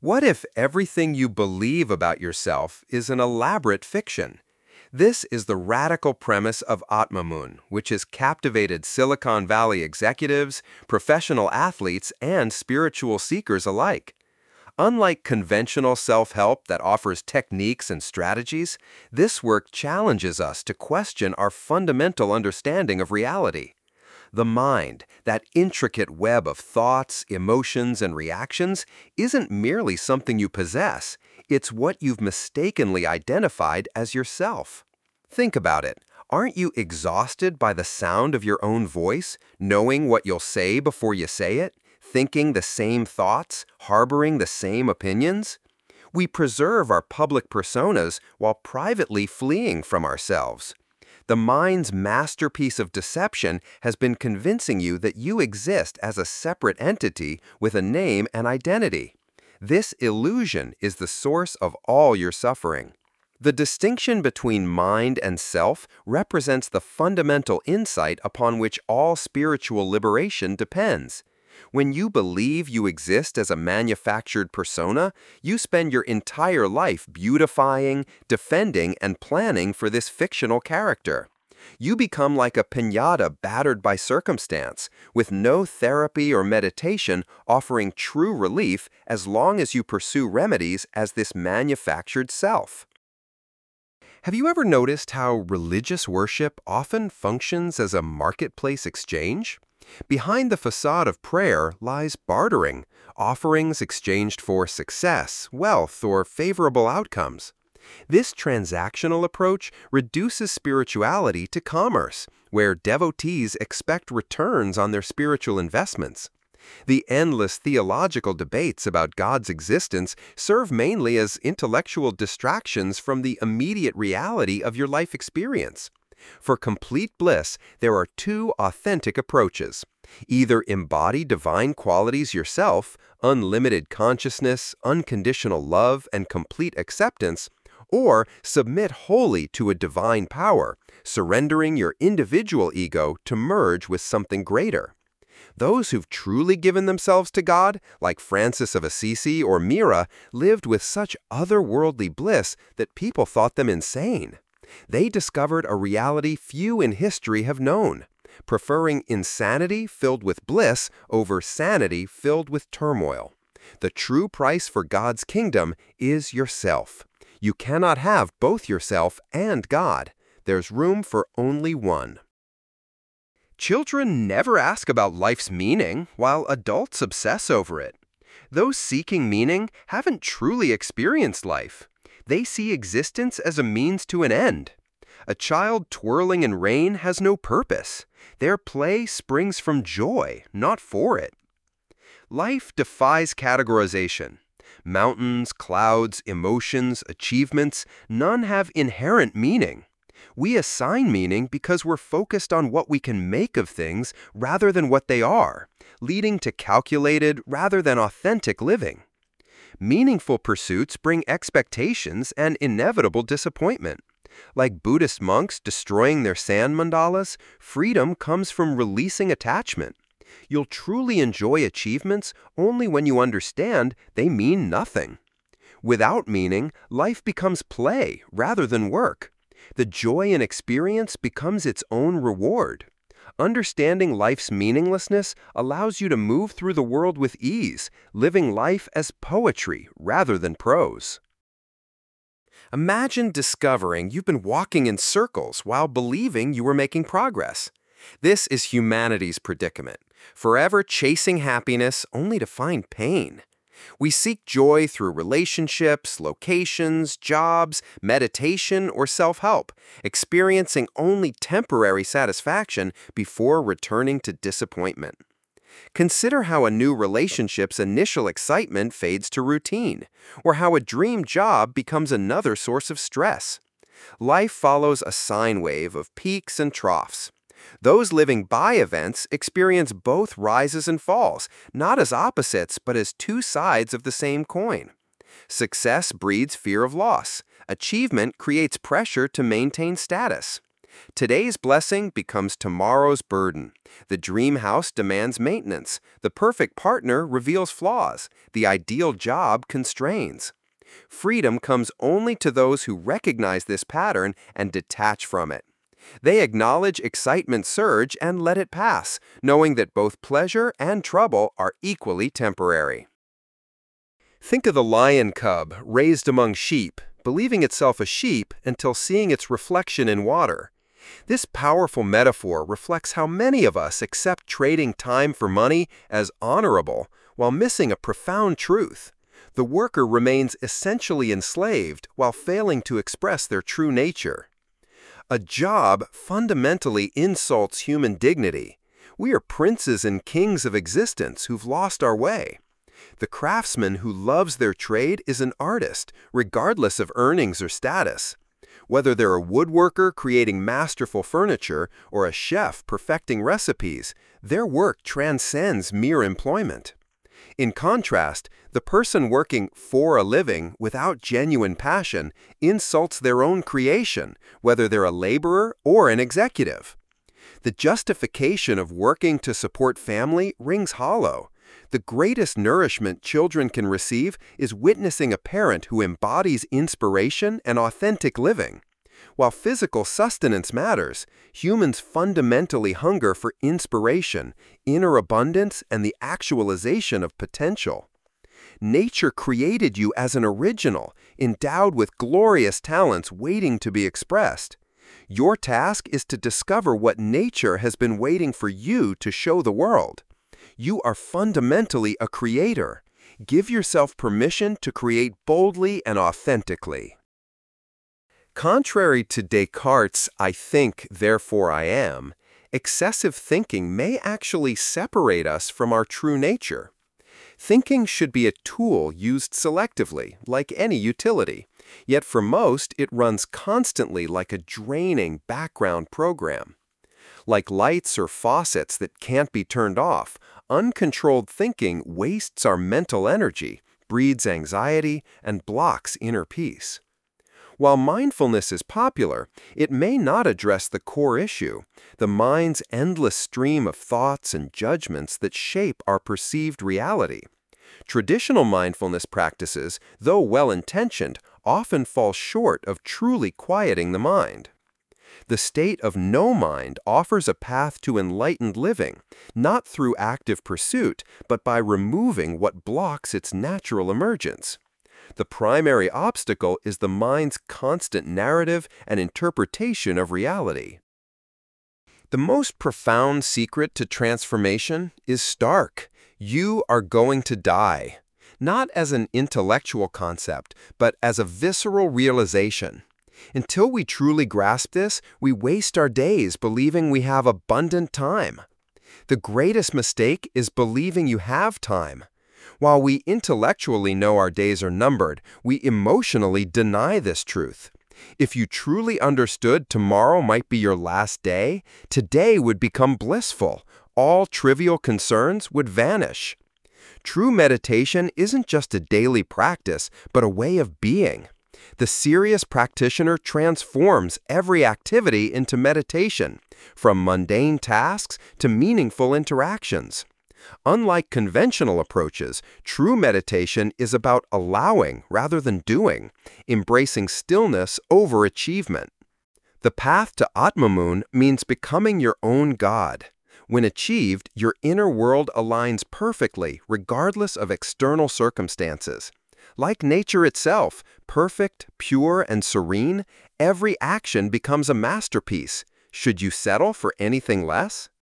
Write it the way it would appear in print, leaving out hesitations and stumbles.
What if everything you believe about yourself is an elaborate fiction? This is the radical premise of Atmamun, which has captivated Silicon Valley executives, professional athletes, and spiritual seekers alike. Unlike conventional self-help that offers techniques and strategies, this work challenges us to question our fundamental understanding of reality. The mind, that intricate web of thoughts, emotions, and reactions, isn't merely something you possess, it's what you've mistakenly identified as yourself. Think about it. Aren't you exhausted by the sound of your own voice, knowing what you'll say before you say it, thinking the same thoughts, harboring the same opinions? We preserve our public personas while privately fleeing from ourselves. The mind's masterpiece of deception has been convincing you that you exist as a separate entity with a name and identity. This illusion is the source of all your suffering. The distinction between mind and self represents the fundamental insight upon which all spiritual liberation depends. When you believe you exist as a manufactured persona, you spend your entire life beautifying, defending, and planning for this fictional character. You become like a piñata battered by circumstance, with no therapy or meditation offering true relief as long as you pursue remedies as this manufactured self. Have you ever noticed how religious worship often functions as a marketplace exchange? Behind the facade of prayer lies bartering, offerings exchanged for success, wealth, or favorable outcomes. This transactional approach reduces spirituality to commerce, where devotees expect returns on their spiritual investments. The endless theological debates about God's existence serve mainly as intellectual distractions from the immediate reality of your life experience. For complete bliss, there are two authentic approaches. Either embody divine qualities yourself, unlimited consciousness, unconditional love, and complete acceptance, or submit wholly to a divine power, surrendering your individual ego to merge with something greater. Those who've truly given themselves to God, like Francis of Assisi or Mira, lived with such otherworldly bliss that people thought them insane. They discovered a reality few in history have known, preferring insanity filled with bliss over sanity filled with turmoil. The true price for God's kingdom is yourself. You cannot have both yourself and God. There's room for only one. Children never ask about life's meaning, while adults obsess over it. Those seeking meaning haven't truly experienced life. They see existence as a means to an end. A child twirling in rain has no purpose. Their play springs from joy, not for it. Life defies categorization. Mountains, clouds, emotions, achievements, none have inherent meaning. We assign meaning because we're focused on what we can make of things rather than what they are, leading to calculated rather than authentic living. Meaningful pursuits bring expectations and inevitable disappointment. Like Buddhist monks destroying their sand mandalas, freedom comes from releasing attachment. You'll truly enjoy achievements only when you understand they mean nothing. Without meaning, life becomes play rather than work. The joy in experience becomes its own reward. Understanding life's meaninglessness allows you to move through the world with ease, living life as poetry rather than prose. Imagine discovering you've been walking in circles while believing you were making progress. This is humanity's predicament, forever chasing happiness only to find pain. We seek joy through relationships, locations, jobs, meditation, or self-help, experiencing only temporary satisfaction before returning to disappointment. Consider how a new relationship's initial excitement fades to routine, or how a dream job becomes another source of stress. Life follows a sine wave of peaks and troughs. Those living by events experience both rises and falls, not as opposites, but as two sides of the same coin. Success breeds fear of loss. Achievement creates pressure to maintain status. Today's blessing becomes tomorrow's burden. The dream house demands maintenance. The perfect partner reveals flaws. The ideal job constrains. Freedom comes only to those who recognize this pattern and detach from it. They acknowledge excitement's surge and let it pass, knowing that both pleasure and trouble are equally temporary. Think of the lion cub raised among sheep, believing itself a sheep until seeing its reflection in water. This powerful metaphor reflects how many of us accept trading time for money as honorable while missing a profound truth. The worker remains essentially enslaved while failing to express their true nature. A job fundamentally insults human dignity. We are princes and kings of existence who've lost our way. The craftsman who loves their trade is an artist, regardless of earnings or status. Whether they're a woodworker creating masterful furniture or a chef perfecting recipes, their work transcends mere employment. In contrast, the person working for a living without genuine passion insults their own creation, whether they're a laborer or an executive. The justification of working to support family rings hollow. The greatest nourishment children can receive is witnessing a parent who embodies inspiration and authentic living. While physical sustenance matters, humans fundamentally hunger for inspiration, inner abundance, and the actualization of potential. Nature created you as an original, endowed with glorious talents waiting to be expressed. Your task is to discover what nature has been waiting for you to show the world. You are fundamentally a creator. Give yourself permission to create boldly and authentically. Contrary to Descartes' "I think, therefore I am," excessive thinking may actually separate us from our true nature. Thinking should be a tool used selectively, like any utility. Yet for most, it runs constantly like a draining background program. Like lights or faucets that can't be turned off, uncontrolled thinking wastes our mental energy, breeds anxiety, and blocks inner peace. While mindfulness is popular, it may not address the core issue, the mind's endless stream of thoughts and judgments that shape our perceived reality. Traditional mindfulness practices, though well-intentioned, often fall short of truly quieting the mind. The state of no mind offers a path to enlightened living, not through active pursuit, but by removing what blocks its natural emergence. The primary obstacle is the mind's constant narrative and interpretation of reality. The most profound secret to transformation is stark. You are going to die, not as an intellectual concept, but as a visceral realization. Until we truly grasp this, we waste our days believing we have abundant time. The greatest mistake is believing you have time. While we intellectually know our days are numbered, we emotionally deny this truth. If you truly understood tomorrow might be your last day, today would become blissful. All trivial concerns would vanish. True meditation isn't just a daily practice, but a way of being. The serious practitioner transforms every activity into meditation, from mundane tasks to meaningful interactions. Unlike conventional approaches, true meditation is about allowing rather than doing, embracing stillness over achievement. The path to Atmamun means becoming your own God. When achieved, your inner world aligns perfectly, regardless of external circumstances. Like nature itself, perfect, pure, and serene, every action becomes a masterpiece. Should you settle for anything less?